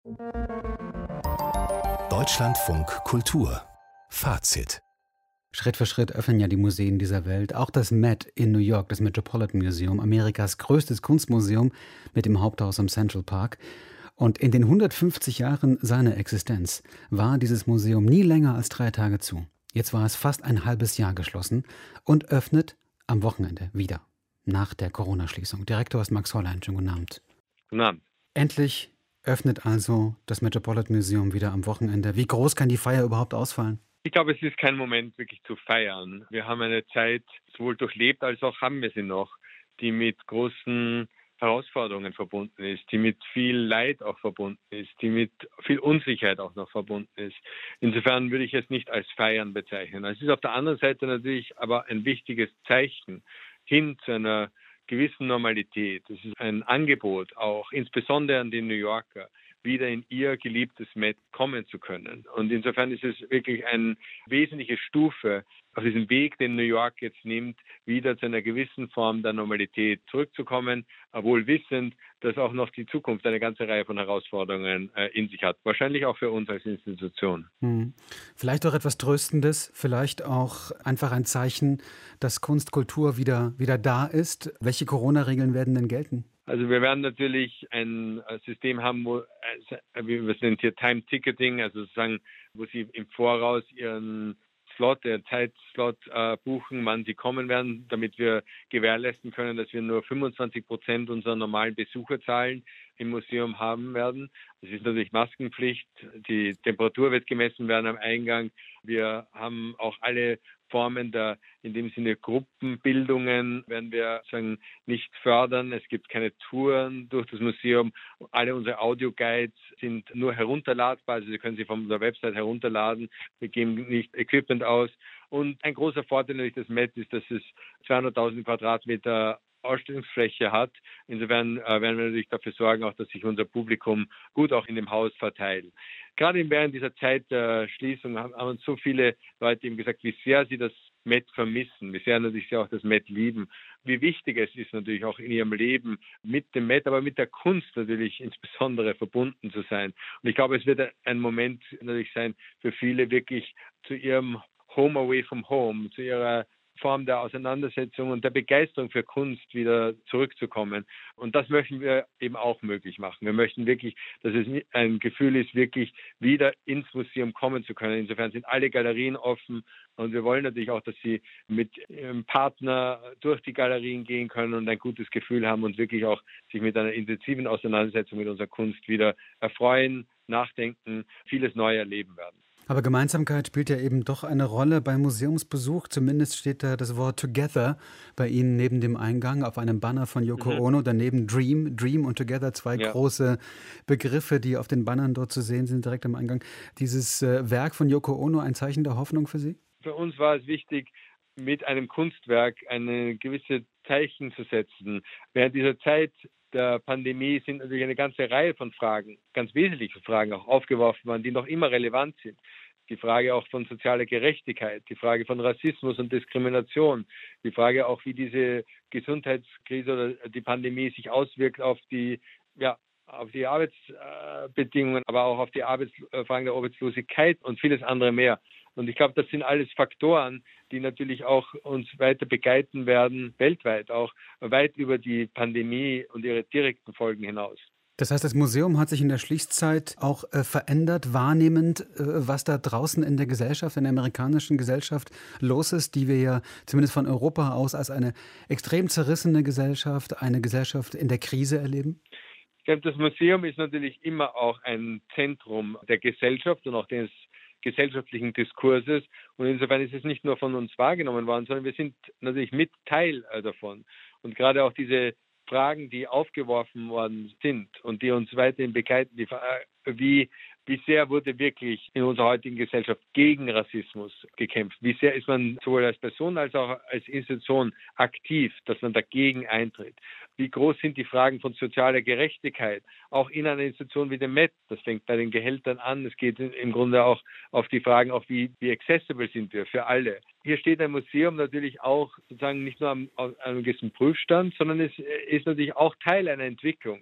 Deutschlandfunk Kultur Fazit. Schritt für Schritt öffnen ja die Museen dieser Welt. Auch das Met in New York, das Metropolitan Museum, Amerikas größtes Kunstmuseum mit dem Haupthaus am Central Park. Und in den 150 Jahren seiner Existenz war dieses Museum nie länger als 3 Tage zu. Jetzt war es fast ein halbes Jahr geschlossen und öffnet am Wochenende wieder, nach der Corona-Schließung. Direktor ist Max Hollein. Schönen guten Abend. Guten Abend. Endlich öffnet also das Metropolitan Museum wieder am Wochenende. Wie groß kann die Feier überhaupt ausfallen? Ich glaube, es ist kein Moment wirklich zu feiern. Wir haben eine Zeit sowohl durchlebt, als auch haben wir sie noch, die mit großen Herausforderungen verbunden ist, die mit viel Leid auch verbunden ist, die mit viel Unsicherheit auch noch verbunden ist. Insofern würde ich es nicht als Feiern bezeichnen. Es ist auf der anderen Seite natürlich aber ein wichtiges Zeichen hin zu einer gewissen Normalität. Es ist ein Angebot, auch insbesondere an die New Yorker, wieder in ihr geliebtes Met kommen zu können. Und insofern ist es wirklich eine wesentliche Stufe auf diesem Weg, den New York jetzt nimmt, wieder zu einer gewissen Form der Normalität zurückzukommen, wohl wissend, dass auch noch die Zukunft eine ganze Reihe von Herausforderungen in sich hat. Wahrscheinlich auch für uns als Institution. Vielleicht auch etwas Tröstendes, vielleicht auch einfach ein Zeichen, dass Kunst, Kultur wieder da ist. Welche Corona-Regeln werden denn gelten? Also wir werden natürlich ein System haben, wo wir sind hier Time-Ticketing, also sozusagen, wo Sie im Voraus Ihren Zeitslot buchen, wann Sie kommen werden, damit wir gewährleisten können, dass wir nur 25% unserer normalen Besucherzahlen im Museum haben werden. Es ist natürlich Maskenpflicht, die Temperatur wird gemessen werden am Eingang. Wir haben auch alle Formen der, in dem Sinne Gruppenbildungen, werden wir sagen, nicht fördern. Es gibt keine Touren durch das Museum. Alle unsere Audioguides sind nur herunterladbar, also Sie können sie von der Website herunterladen. Wir geben nicht Equipment aus. Und ein großer Vorteil natürlich des Met ist, dass es 200.000 Quadratmeter Ausstellungsfläche hat. Insofern werden wir natürlich dafür sorgen, auch dass sich unser Publikum gut auch in dem Haus verteilt. Gerade während dieser Zeit der Schließung haben uns so viele Leute eben gesagt, wie sehr sie das Met vermissen, wie sehr natürlich sie auch das Met lieben, wie wichtig es ist natürlich auch in ihrem Leben mit dem Met, aber mit der Kunst natürlich insbesondere verbunden zu sein. Und ich glaube, es wird ein Moment natürlich sein für viele wirklich zu ihrem Home away from home, zu ihrer Form der Auseinandersetzung und der Begeisterung für Kunst wieder zurückzukommen. Und das möchten wir eben auch möglich machen. Wir möchten wirklich, dass es ein Gefühl ist, wirklich wieder ins Museum kommen zu können. Insofern sind alle Galerien offen und wir wollen natürlich auch, dass Sie mit Ihrem Partner durch die Galerien gehen können und ein gutes Gefühl haben und wirklich auch sich mit einer intensiven Auseinandersetzung mit unserer Kunst wieder erfreuen, nachdenken, vieles neu erleben werden. Aber Gemeinsamkeit spielt ja eben doch eine Rolle beim Museumsbesuch. Zumindest steht da das Wort Together bei Ihnen neben dem Eingang auf einem Banner von Yoko Ono. Daneben Dream und Together, zwei große Begriffe, die auf den Bannern dort zu sehen sind, direkt am Eingang. Dieses Werk von Yoko Ono, ein Zeichen der Hoffnung für Sie? Für uns war es wichtig, mit einem Kunstwerk eine gewisse Zeichen zu setzen. Während dieser Zeit der Pandemie sind natürlich eine ganze Reihe von Fragen, ganz wesentliche Fragen auch aufgeworfen worden, die noch immer relevant sind. Die Frage auch von sozialer Gerechtigkeit, die Frage von Rassismus und Diskrimination, die Frage auch, wie diese Gesundheitskrise oder die Pandemie sich auswirkt auf die Arbeitsbedingungen, aber auch auf die Fragen der Arbeitslosigkeit und vieles andere mehr. Und ich glaube, das sind alles Faktoren, die natürlich auch uns weiter begleiten werden, weltweit auch, weit über die Pandemie und ihre direkten Folgen hinaus. Das heißt, das Museum hat sich in der Schließzeit auch verändert, wahrnehmend, was da draußen in der Gesellschaft, in der amerikanischen Gesellschaft los ist, die wir ja zumindest von Europa aus als eine extrem zerrissene Gesellschaft, eine Gesellschaft in der Krise erleben? Ich glaube, das Museum ist natürlich immer auch ein Zentrum der Gesellschaft und auch des gesellschaftlichen Diskurses. Und insofern ist es nicht nur von uns wahrgenommen worden, sondern wir sind natürlich mit Teil davon. Und gerade auch diese Fragen, die aufgeworfen worden sind und die uns weiterhin begleiten, wie sehr wurde wirklich in unserer heutigen Gesellschaft gegen Rassismus gekämpft? Wie sehr ist man sowohl als Person als auch als Institution aktiv, dass man dagegen eintritt? Wie groß sind die Fragen von sozialer Gerechtigkeit, auch in einer Institution wie dem Met? Das fängt bei den Gehältern an. Es geht im Grunde auch auf die Fragen, auch wie accessible sind wir für alle. Hier steht ein Museum natürlich auch sozusagen nicht nur an einem gewissen Prüfstand, sondern es ist natürlich auch Teil einer Entwicklung.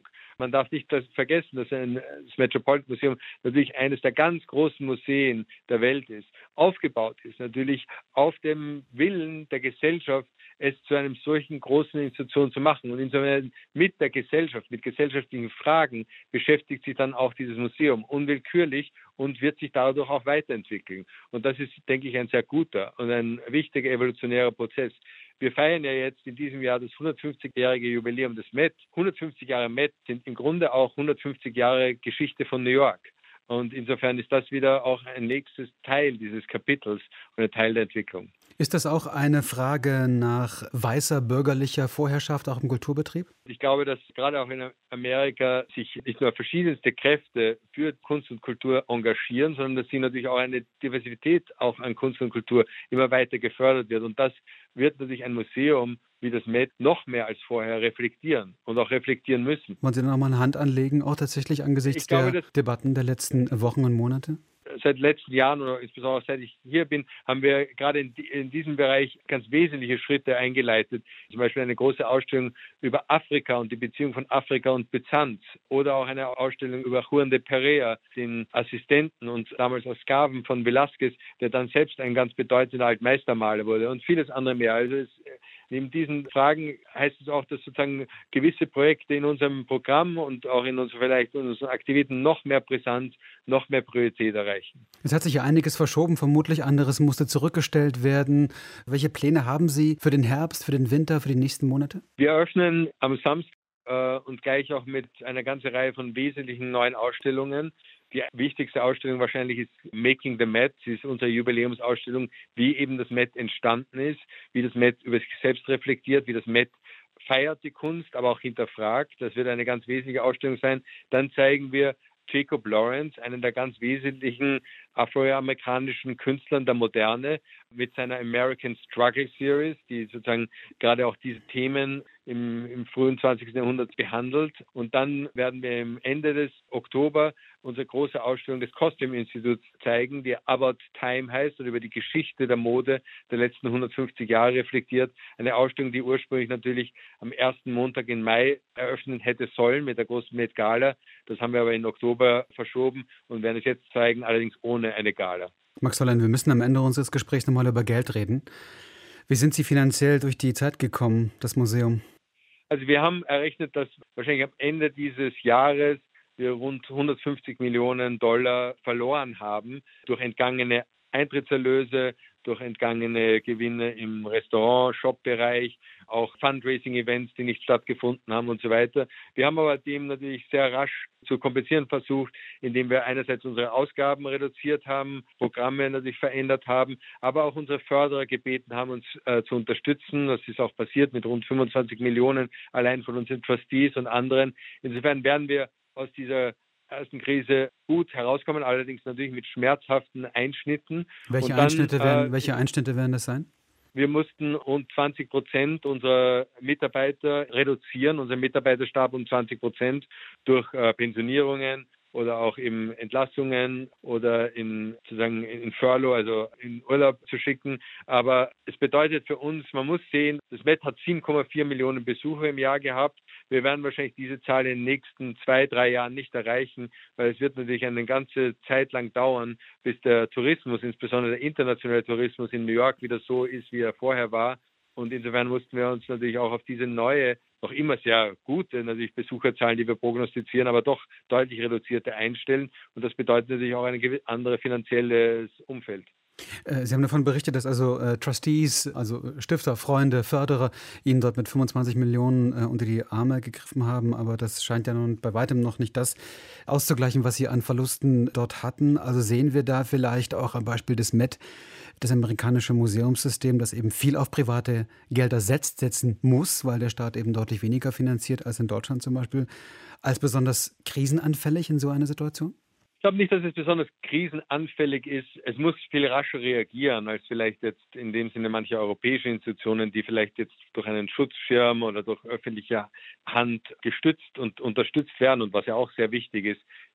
Man darf nicht vergessen, dass das Metropolitan Museum natürlich eines der ganz großen Museen der Welt ist. Aufgebaut ist natürlich auf dem Willen der Gesellschaft, es zu einem solchen großen Institution zu machen. Und insofern mit der Gesellschaft, mit gesellschaftlichen Fragen beschäftigt sich dann auch dieses Museum unwillkürlich und wird sich dadurch auch weiterentwickeln. Und das ist, denke ich, ein sehr guter und ein wichtiger evolutionärer Prozess. Wir feiern ja jetzt in diesem Jahr das 150-jährige Jubiläum des Met. 150 Jahre Met sind im Grunde auch 150 Jahre Geschichte von New York. Und insofern ist das wieder auch ein nächstes Teil dieses Kapitels und ein Teil der Entwicklung. Ist das auch eine Frage nach weißer bürgerlicher Vorherrschaft auch im Kulturbetrieb? Ich glaube, dass gerade auch in Amerika sich nicht nur verschiedenste Kräfte für Kunst und Kultur engagieren, sondern dass sie natürlich auch eine Diversität auch an Kunst und Kultur immer weiter gefördert wird. Und das wird natürlich ein Museum wie das Met noch mehr als vorher reflektieren und auch reflektieren müssen. Wollen Sie noch mal eine Hand anlegen, auch tatsächlich angesichts der Debatten der letzten Wochen und Monate? Seit letzten Jahren oder insbesondere seit ich hier bin, haben wir gerade in diesem Bereich ganz wesentliche Schritte eingeleitet. Zum Beispiel eine große Ausstellung über Afrika und die Beziehung von Afrika und Byzanz oder auch eine Ausstellung über Juan de Perea, den Assistenten und damals auch Sklaven von Velázquez, der dann selbst ein ganz bedeutender Altmeistermaler wurde und vieles andere mehr. Also neben diesen Fragen heißt es auch, dass sozusagen gewisse Projekte in unserem Programm und auch in unseren Aktivitäten noch mehr Brisanz, noch mehr Priorität erreichen. Es hat sich ja einiges verschoben, vermutlich anderes musste zurückgestellt werden. Welche Pläne haben Sie für den Herbst, für den Winter, für die nächsten Monate? Wir eröffnen am Samstag und gleich auch mit einer ganzen Reihe von wesentlichen neuen Ausstellungen. Die wichtigste Ausstellung wahrscheinlich ist Making the Met. Sie ist unsere Jubiläumsausstellung, wie eben das Met entstanden ist, wie das Met über sich selbst reflektiert, wie das Met feiert die Kunst, aber auch hinterfragt. Das wird eine ganz wesentliche Ausstellung sein. Dann zeigen wir Jacob Lawrence, einen der ganz wesentlichen afroamerikanischen Künstlern der Moderne, mit seiner American Struggle Series, die sozusagen gerade auch diese Themen im frühen 20. Jahrhundert behandelt. Und dann werden wir am Ende des Oktober unsere große Ausstellung des Costume Instituts zeigen, die About Time heißt und über die Geschichte der Mode der letzten 150 Jahre reflektiert. Eine Ausstellung, die ursprünglich natürlich am ersten Montag im Mai eröffnen hätte sollen mit der großen Met Gala. Das haben wir aber in Oktober verschoben und werden es jetzt zeigen, allerdings ohne eine Gala. Max Hollein, wir müssen am Ende unseres Gesprächs nochmal über Geld reden. Wie sind Sie finanziell durch die Zeit gekommen, das Museum? Also wir haben errechnet, dass wahrscheinlich am Ende dieses Jahres wir rund 150 Millionen Dollar verloren haben durch entgangene Eintrittserlöse, durch entgangene Gewinne im Restaurant-, Shop-Bereich, auch Fundraising-Events, die nicht stattgefunden haben und so weiter. Wir haben aber dem natürlich sehr rasch zu kompensieren versucht, indem wir einerseits unsere Ausgaben reduziert haben, Programme natürlich verändert haben, aber auch unsere Förderer gebeten haben, uns zu unterstützen. Das ist auch passiert mit rund 25 Millionen allein von unseren Trustees und anderen. Insofern werden wir aus dieser ersten Krise gut herauskommen, allerdings natürlich mit schmerzhaften Einschnitten. Welche Einschnitte werden das sein? Wir mussten rund 20% unserer Mitarbeiter reduzieren, unseren Mitarbeiterstab um 20% durch Pensionierungen oder auch in Entlassungen oder in Furlough, also in Urlaub zu schicken. Aber es bedeutet für uns, man muss sehen, das Met hat 7,4 Millionen Besucher im Jahr gehabt. Wir werden wahrscheinlich diese Zahl in den nächsten 2-3 Jahren nicht erreichen, weil es wird natürlich eine ganze Zeit lang dauern, bis der Tourismus, insbesondere der internationale Tourismus in New York wieder so ist, wie er vorher war. Und insofern mussten wir uns natürlich auch auf diese neue, noch immer sehr gute natürlich Besucherzahlen, die wir prognostizieren, aber doch deutlich reduzierte einstellen. Und das bedeutet natürlich auch ein anderes finanzielles Umfeld. Sie haben davon berichtet, dass also Trustees, also Stifter, Freunde, Förderer Ihnen dort mit 25 Millionen unter die Arme gegriffen haben. Aber das scheint ja nun bei weitem noch nicht das auszugleichen, was Sie an Verlusten dort hatten. Also sehen wir da vielleicht auch am Beispiel des Met, das amerikanische Museumssystem, das eben viel auf private Gelder setzen muss, weil der Staat eben deutlich weniger finanziert als in Deutschland zum Beispiel, als besonders krisenanfällig in so einer Situation? Ich glaube nicht, dass es besonders krisenanfällig ist. Es muss viel rascher reagieren als vielleicht jetzt in dem Sinne manche europäische Institutionen, die vielleicht jetzt durch einen Schutzschirm oder durch öffentliche Hand gestützt und unterstützt werden und was ja auch sehr wichtig ist.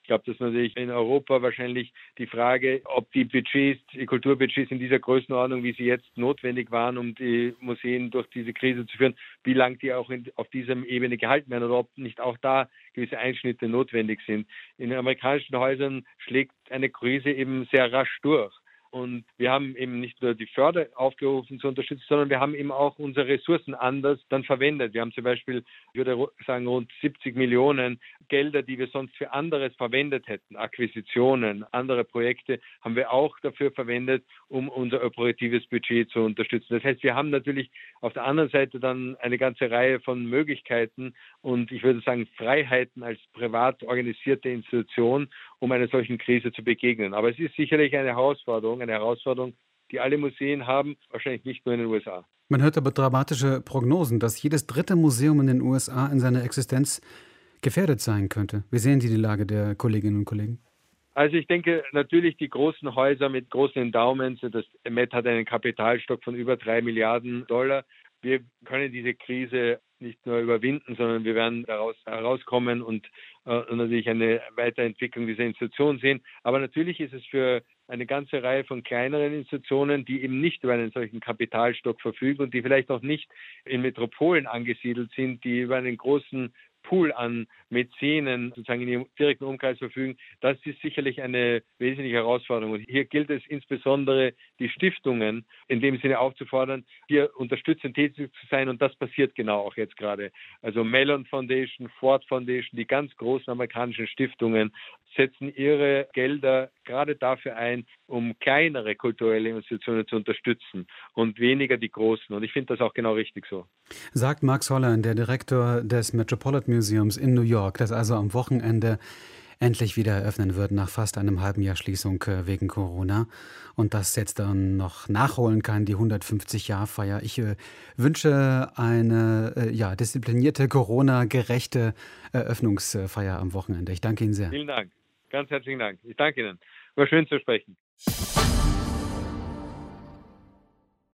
Ich glaube, dass natürlich in Europa wahrscheinlich die Frage, ob die Budgets, die Kulturbudgets in dieser Größenordnung, wie sie jetzt notwendig waren, um die Museen durch diese Krise zu führen, wie lange die auch auf dieser Ebene gehalten werden oder ob nicht auch da gewisse Einschnitte notwendig sind. In amerikanischen Häusern schlägt eine Krise eben sehr rasch durch. Und wir haben eben nicht nur die Förder aufgerufen zu unterstützen, sondern wir haben eben auch unsere Ressourcen anders dann verwendet. Wir haben zum Beispiel, ich würde sagen, rund 70 Millionen Gelder, die wir sonst für anderes verwendet hätten, Akquisitionen, andere Projekte, haben wir auch dafür verwendet, um unser operatives Budget zu unterstützen. Das heißt, wir haben natürlich auf der anderen Seite dann eine ganze Reihe von Möglichkeiten und ich würde sagen Freiheiten als privat organisierte Institution, um einer solchen Krise zu begegnen. Aber es ist sicherlich eine Herausforderung, die alle Museen haben, wahrscheinlich nicht nur in den USA. Man hört aber dramatische Prognosen, dass jedes dritte Museum in den USA in seiner Existenz gefährdet sein könnte. Wie sehen Sie die Lage der Kolleginnen und Kollegen? Also ich denke natürlich die großen Häuser mit großen Endowments, das Met hat einen Kapitalstock von über 3 Milliarden Dollar. Wir können diese Krise nicht nur überwinden, sondern wir werden daraus herauskommen und natürlich eine Weiterentwicklung dieser Institution sehen. Aber natürlich ist es für eine ganze Reihe von kleineren Institutionen, die eben nicht über einen solchen Kapitalstock verfügen und die vielleicht auch nicht in Metropolen angesiedelt sind, die über einen großen Pool an Mäzenen sozusagen in ihrem direkten Umkreis verfügen, das ist sicherlich eine wesentliche Herausforderung. Und hier gilt es insbesondere, die Stiftungen in dem Sinne aufzufordern, hier unterstützend tätig zu sein und das passiert genau auch jetzt gerade. Also Mellon Foundation, Ford Foundation, die ganz großen amerikanischen Stiftungen setzen ihre Gelder gerade dafür ein, um kleinere kulturelle Institutionen zu unterstützen und weniger die großen. Und ich finde das auch genau richtig so. Sagt Max Hollein, der Direktor des Metropolitan Museums in New York, das also am Wochenende endlich wieder eröffnen wird nach fast einem halben Jahr Schließung wegen Corona und das jetzt dann noch nachholen kann, die 150-Jahr-Feier. Ich wünsche eine disziplinierte, Corona-gerechte Eröffnungsfeier am Wochenende. Ich danke Ihnen sehr. Vielen Dank. Ganz herzlichen Dank. Ich danke Ihnen. War schön zu sprechen.